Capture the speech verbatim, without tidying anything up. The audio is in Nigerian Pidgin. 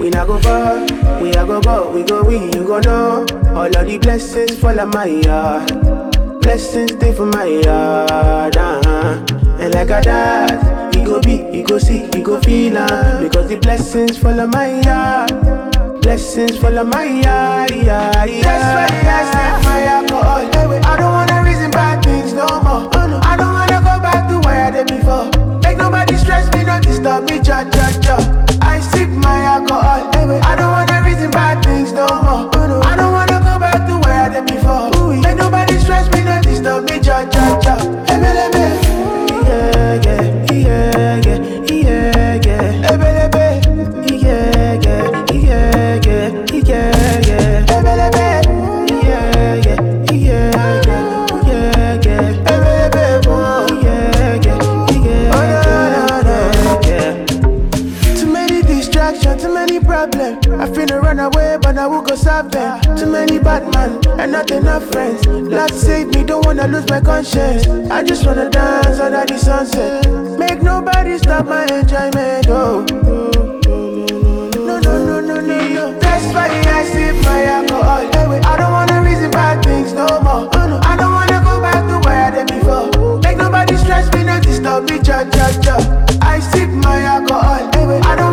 we not go far. We a go go, we go we, you go know. All of the blessings fall on my yard. Blessings stay for my yard, uh-huh. And like a dad, he go be, he go see, he go feel uh, because the blessings fall on my yard. Blessings fall on my yard, yeah, yeah. That's why I sip my alcohol. I don't wanna reason bad things no more. I don't wanna go back to where I did before. Make nobody stress me, not disturb me, cha cha cha. I sip my alcohol. I don't wanna reason bad things no more. I don't wanna go back to where I did before. Make nobody stress me, not disturb me, cha cha cha. Yeah, yeah, yeah, yeah, yeah, yeah. Yeah, yeah, yeah, yeah, yeah, yeah. Too many problems. I finna run away, but I will go solve them. Too many bad men and not enough friends. Lord save me, don't wanna lose my conscience. I just wanna dance under the sunset. Make nobody stop my enjoyment. Oh, no, no, no, no, no, no. That's why I sip my alcohol. I don't wanna reason bad things no more. I don't wanna go back to where I did before. Make nobody stress me, not disturb me, cha cha cha. I sip my alcohol. I don't